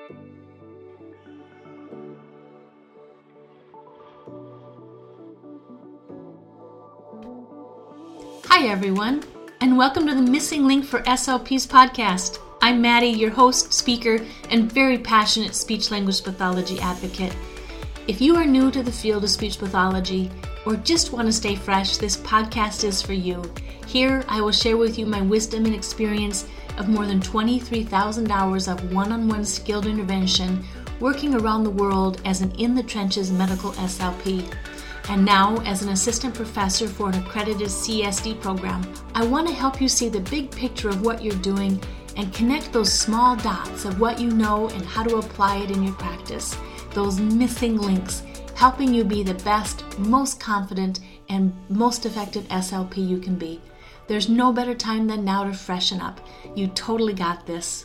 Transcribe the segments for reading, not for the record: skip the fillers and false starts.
Hi everyone, and welcome to the Missing Link for SLPs podcast. I'm Maddie, your host, speaker, and very passionate speech-language pathology advocate. If you are new to the field of speech pathology or just want to stay fresh, this podcast is for you. Here, I will share with you my wisdom and experience of more than 23,000 hours of one-on-one skilled intervention working around the world as an in-the-trenches medical SLP. And now, as an assistant professor for an accredited CSD program, I want to help you see the big picture of what you're doing and connect those small dots of what you know and how to apply it in your practice. Those missing links, helping you be the best, most confident, and most effective SLP you can be. There's no better time than now to freshen up. You totally got this.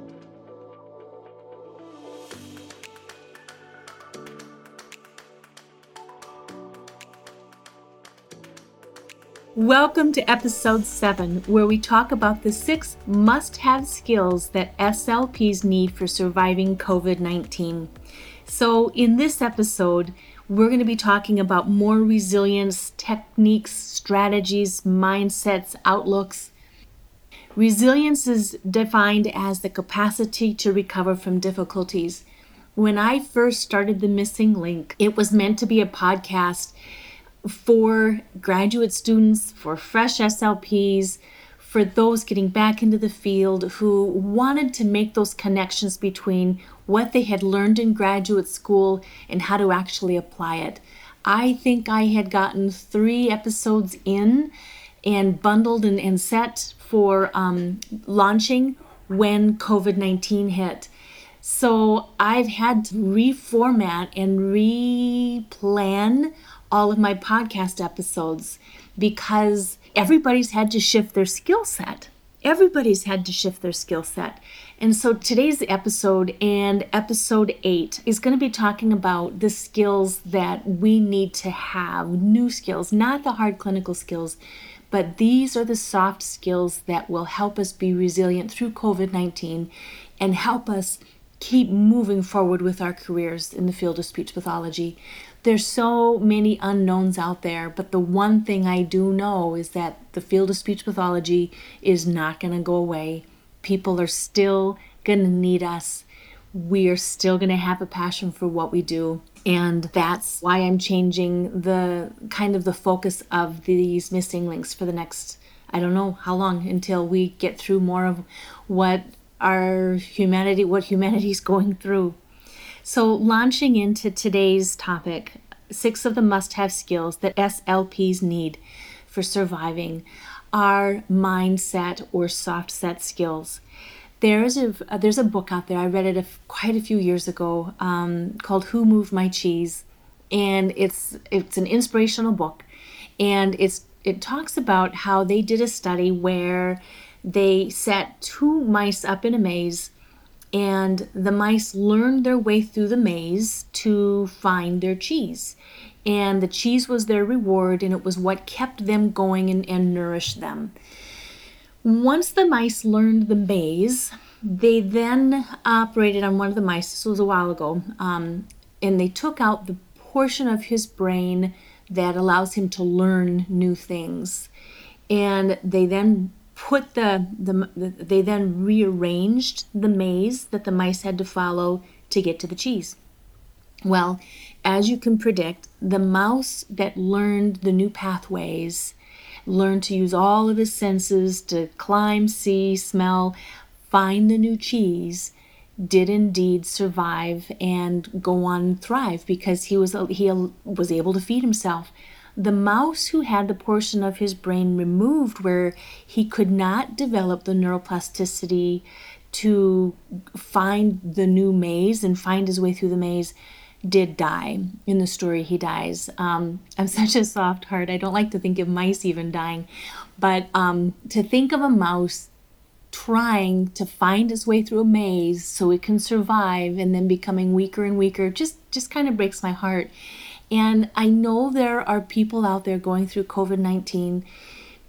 Welcome to episode 7, where we talk about the 6 must-have skills that SLPs need for surviving COVID-19. So in this episode, we're going to be talking about more resilience, techniques, strategies, mindsets, outlooks. Resilience is defined as the capacity to recover from difficulties. When I first started The Missing Link, it was meant to be a podcast for graduate students, for fresh SLPs, for those getting back into the field who wanted to make those connections between what they had learned in graduate school and how to actually apply it. I think I had gotten 3 episodes in and bundled and set for launching when COVID-19 hit. So I've had to reformat and replan all of my podcast episodes because everybody's had to shift their skill set. And so today's episode and episode 8 is going to be talking about the skills that we need to have, new skills, not the hard clinical skills, but these are the soft skills that will help us be resilient through COVID-19 and help us keep moving forward with our careers in the field of speech pathology. There's so many unknowns out there, but the one thing I do know is that the field of speech pathology is not going to go away. People are still going to need us. We are still going to have a passion for what we do. And that's why I'm changing the focus of these missing links for the next, I don't know how long, until we get through more of what humanity's going through. So launching into today's topic, 6 of the must-have skills that SLPs need for surviving are mindset or soft set skills. There's a book out there, I read it quite a few years ago, called Who Moved My Cheese? And it's an inspirational book. And it talks about how they did a study where they set 2 mice up in a maze, and the mice learned their way through the maze to find their cheese. And the cheese was their reward, and it was what kept them going and nourished them. Once the mice learned the maze, they then operated on one of the mice, this was a while ago, and they took out the portion of his brain that allows him to learn new things. And they then they then rearranged the maze that the mice had to follow to get to the cheese. Well, as you can predict, the mouse that learned the new pathways, learned to use all of his senses to climb, see, smell, find the new cheese, did indeed survive and go on and thrive because he was able to feed himself. The mouse who had the portion of his brain removed where he could not develop the neuroplasticity to find the new maze and find his way through the maze did die. In the story, he dies. I'm such a soft heart. I don't like to think of mice even dying. But to think of a mouse trying to find his way through a maze so it can survive and then becoming weaker and weaker just kind of breaks my heart. And I know there are people out there going through COVID-19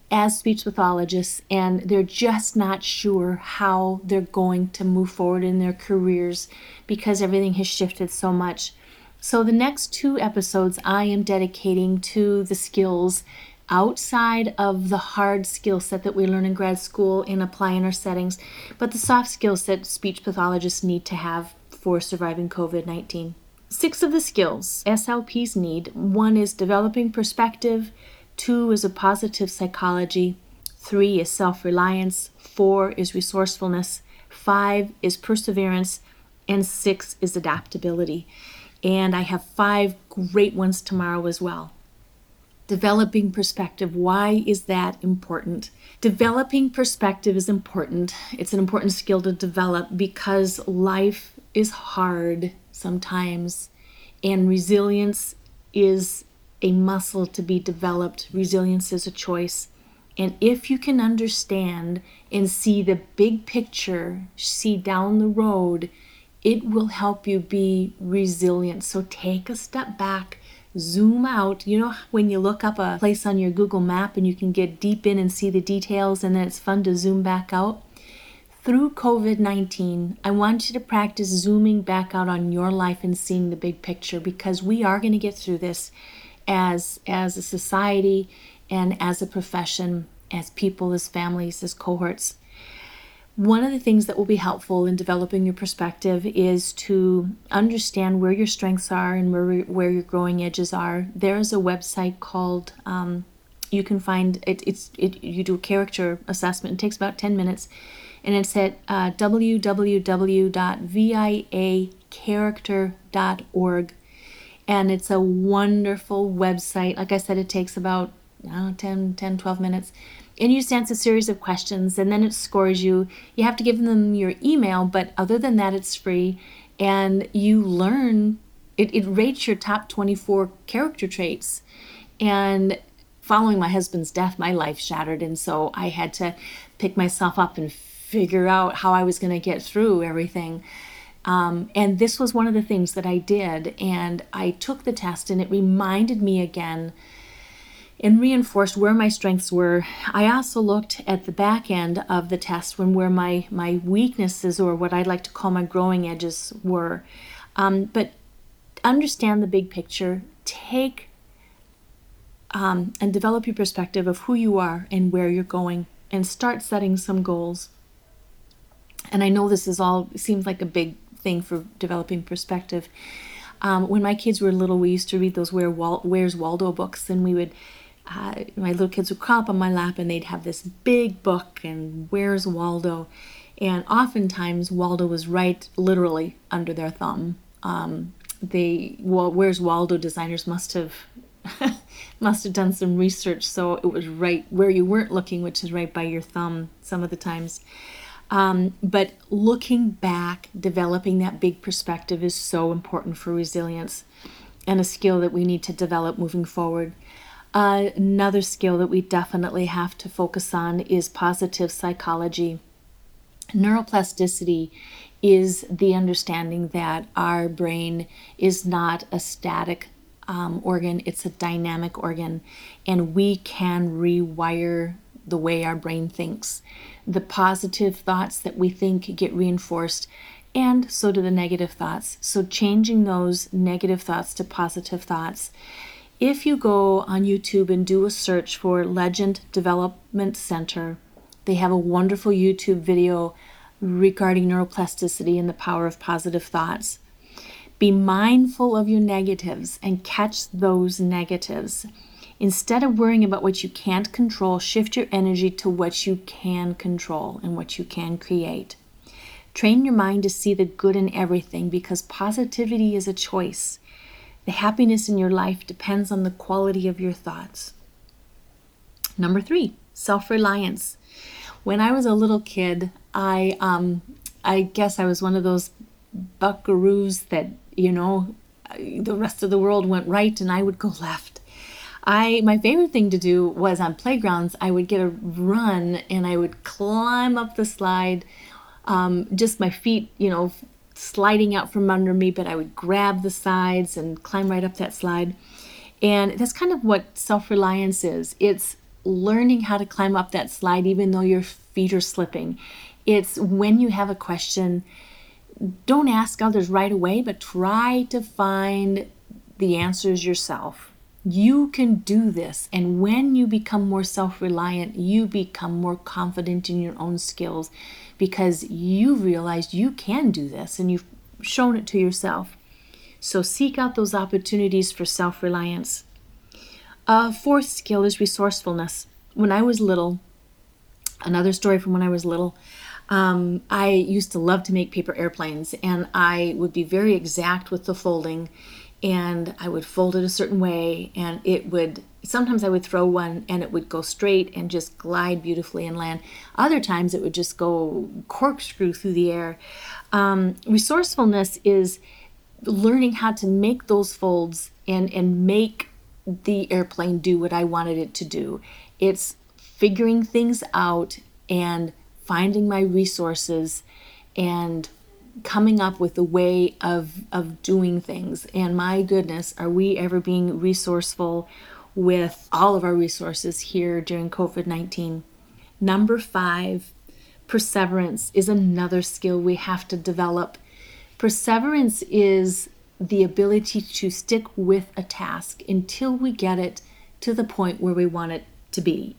as speech pathologists, and they're just not sure how they're going to move forward in their careers because everything has shifted so much. So the next 2 episodes I am dedicating to the skills outside of the hard skill set that we learn in grad school and apply in our settings, but the soft skills that speech pathologists need to have for surviving COVID-19. 6 of the skills SLPs need. 1 is developing perspective, 2 is a positive psychology, 3 is self-reliance, 4 is resourcefulness, 5 is perseverance, and 6 is adaptability. And I have 5 great ones tomorrow as well. Developing perspective. Why is that important? Developing perspective is important. It's an important skill to develop because life is hard sometimes, and resilience is a muscle to be developed. Resilience is a choice. And if you can understand and see the big picture, see down the road, it will help you be resilient. So take a step back, zoom out. You know, when you look up a place on your Google map and you can get deep in and see the details, and then it's fun to zoom back out. Through COVID-19, I want you to practice zooming back out on your life and seeing the big picture, because we are going to get through this as a society and as a profession, as people, as families, as cohorts. One of the things that will be helpful in developing your perspective is to understand where your strengths are and where your growing edges are. There is a website called, you can find it. You do a character assessment. It takes about 10 minutes, and it's at www.viacharacter.org, and it's a wonderful website. Like I said, it takes about 10, 12 minutes. And you just answer a series of questions, and then it scores you. You have to give them your email, but other than that, it's free. And you learn, it rates your top 24 character traits. And following my husband's death, my life shattered. And so I had to pick myself up and figure out how I was going to get through everything. And this was one of the things that I did. And I took the test, and it reminded me again and reinforced where my strengths were. I also looked at the back end of the test where my weaknesses, or what I'd like to call my growing edges, were. But understand the big picture. Take and develop your perspective of who you are and where you're going, and start setting some goals. And I know this seems like a big thing for developing perspective. When my kids were little, we used to read those Where's Waldo books, and we would my little kids would crawl up on my lap, and they'd have this big book, and Where's Waldo? And oftentimes Waldo was right literally under their thumb. Where's Waldo designers must have done some research, so it was right where you weren't looking, which is right by your thumb some of the times. But looking back, developing that big perspective is so important for resilience, and a skill that we need to develop moving forward. Another skill that we definitely have to focus on is positive psychology. Neuroplasticity is the understanding that our brain is not a static organ, it's a dynamic organ, and we can rewire the way our brain thinks. The positive thoughts that we think get reinforced, and so do the negative thoughts. So changing those negative thoughts to positive thoughts. If you go on YouTube and do a search for Legend Development Center, they have a wonderful YouTube video regarding neuroplasticity and the power of positive thoughts. Be mindful of your negatives and catch those negatives. Instead of worrying about what you can't control, shift your energy to what you can control and what you can create. Train your mind to see the good in everything, because positivity is a choice. The happiness in your life depends on the quality of your thoughts. Number 3, self-reliance. When I was a little kid, I guess I was one of those buckaroos that, the rest of the world went right and I would go left. My favorite thing to do was on playgrounds, I would get a run and I would climb up the slide, just my feet, sliding out from under me, but I would grab the sides and climb right up that slide. And that's kind of what self-reliance is. It's learning how to climb up that slide even though your feet are slipping. It's when you have a question, don't ask others right away, but try to find the answers yourself. You can do this. And when you become more self-reliant, you become more confident in your own skills because you realize you can do this and you've shown it to yourself. So seek out those opportunities for self-reliance. Fourth skill is resourcefulness. When I was little, another story from when I was little, I used to love to make paper airplanes, and I would be very exact with the folding, and I would fold it a certain way, and sometimes I would throw one and it would go straight and just glide beautifully and land. Other times it would just go corkscrew through the air. Resourcefulness is learning how to make those folds and make the airplane do what I wanted it to do. It's figuring things out and finding my resources and coming up with a way of doing things. And my goodness, are we ever being resourceful with all of our resources here during COVID-19? Number 5, perseverance is another skill we have to develop. Perseverance is the ability to stick with a task until we get it to the point where we want it to be.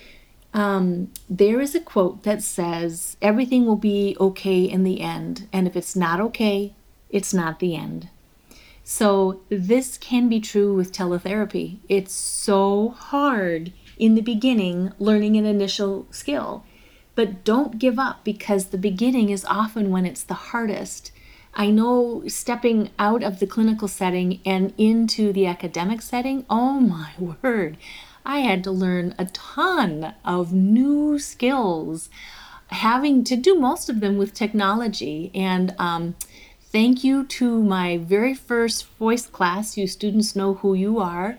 There is a quote that says, everything will be okay in the end. And if it's not okay, it's not the end. So this can be true with teletherapy. It's so hard in the beginning, learning an initial skill. But don't give up because the beginning is often when it's the hardest. I know stepping out of the clinical setting and into the academic setting, oh my word, I had to learn a ton of new skills, having to do most of them with technology. And thank you to my very first voice class. You students know who you are.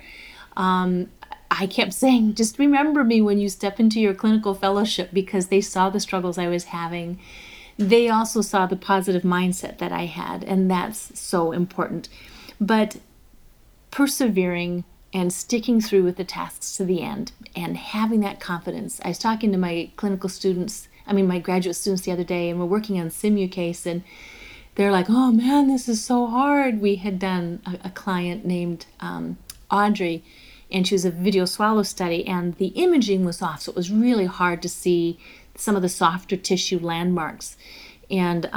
I kept saying, just remember me when you step into your clinical fellowship, because they saw the struggles I was having. They also saw the positive mindset that I had, and that's so important. But persevering and sticking through with the tasks to the end and having that confidence. I was talking to my my graduate students the other day, and we're working on SimuCase, and they're like, oh man, this is so hard. We had done a client named Audrey, and she was a video swallow study, and the imaging was off, so it was really hard to see some of the softer tissue landmarks. And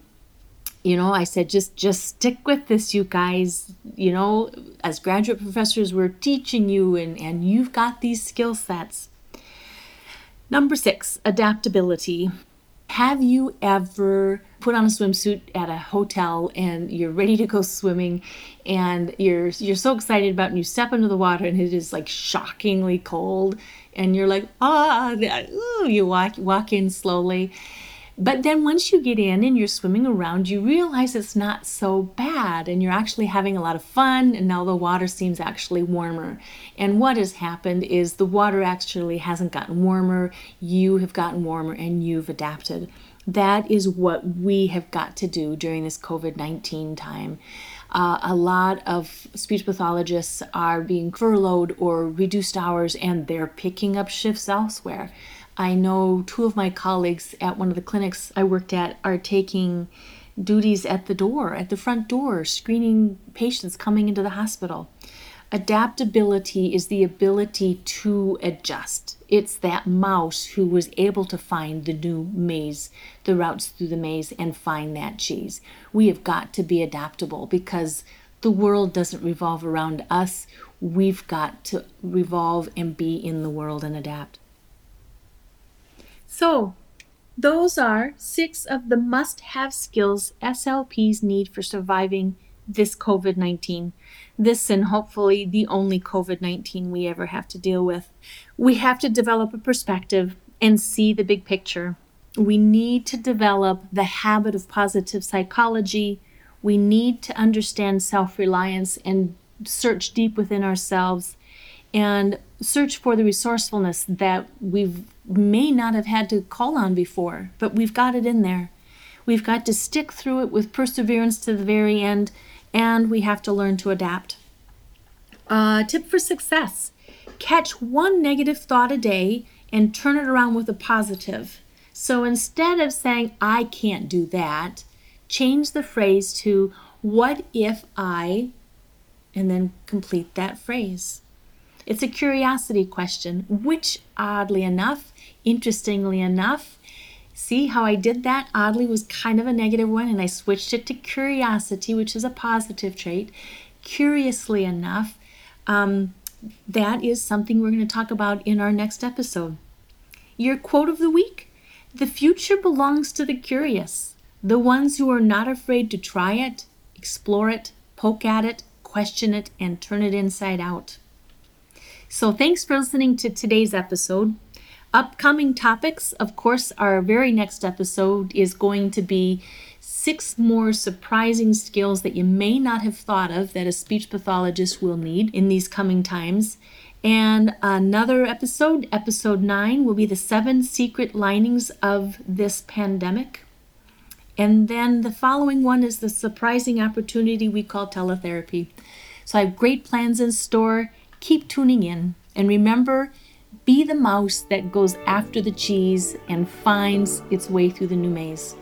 I said, just stick with this, you guys. As graduate professors, we're teaching you, and you've got these skill sets. Number 6, adaptability. Have you ever put on a swimsuit at a hotel and you're ready to go swimming, and you're so excited about it, and you step into the water and it is like shockingly cold, and you're like, you walk in slowly. But then once you get in and you're swimming around, you realize it's not so bad, and you're actually having a lot of fun, and now the water seems actually warmer. And what has happened is the water actually hasn't gotten warmer, you have gotten warmer, and you've adapted. That is what we have got to do during this COVID-19 time. A lot of speech pathologists are being furloughed or reduced hours, and they're picking up shifts elsewhere. I know 2 of my colleagues at one of the clinics I worked at are taking duties at the front door, screening patients coming into the hospital. Adaptability is the ability to adjust. It's that mouse who was able to find the new maze, the routes through the maze, and find that cheese. We have got to be adaptable because the world doesn't revolve around us. We've got to revolve and be in the world and adapt. So, those are 6 of the must-have skills SLPs need for surviving this COVID-19. This and hopefully the only COVID-19 we ever have to deal with. We have to develop a perspective and see the big picture. We need to develop the habit of positive psychology. We need to understand self-reliance and search deep within ourselves and search for the resourcefulness that we may not have had to call on before, but we've got it in there. We've got to stick through it with perseverance to the very end, and we have to learn to adapt. Tip for success. Catch one negative thought a day and turn it around with a positive. So instead of saying, I can't do that, change the phrase to, what if I, and then complete that phrase. It's a curiosity question, which oddly enough, interestingly enough, see how I did that? Oddly was kind of a negative one, and I switched it to curiosity, which is a positive trait. Curiously enough, that is something we're going to talk about in our next episode. Your quote of the week: the future belongs to the curious, the ones who are not afraid to try it, explore it, poke at it, question it, and turn it inside out. So thanks for listening to today's episode. Upcoming topics, of course, our very next episode is going to be 6 more surprising skills that you may not have thought of that a speech pathologist will need in these coming times. And another episode, episode 9, will be the 7 secret linings of this pandemic. And then the following one is the surprising opportunity we call teletherapy. So I have great plans in store. Keep tuning in. And remember, be the mouse that goes after the cheese and finds its way through the new maze.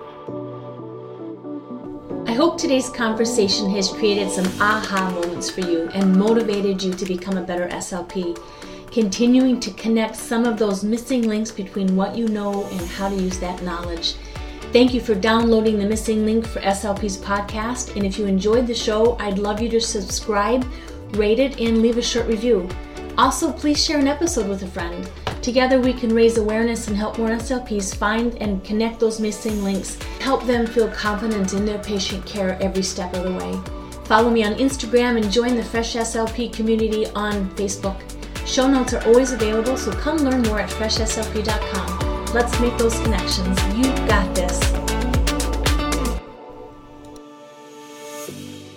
I hope today's conversation has created some aha moments for you and motivated you to become a better SLP, continuing to connect some of those missing links between what you know and how to use that knowledge. Thank you for downloading the Missing Link for SLP's podcast, and if you enjoyed the show, I'd love you to subscribe, rate it, and leave a short review. Also, please share an episode with a friend. Together we can raise awareness and help more SLPs find and connect those missing links, help them feel confident in their patient care every step of the way. Follow me on Instagram and join the Fresh SLP community on Facebook. Show notes are always available, so come learn more at freshslp.com. Let's make those connections. You got this.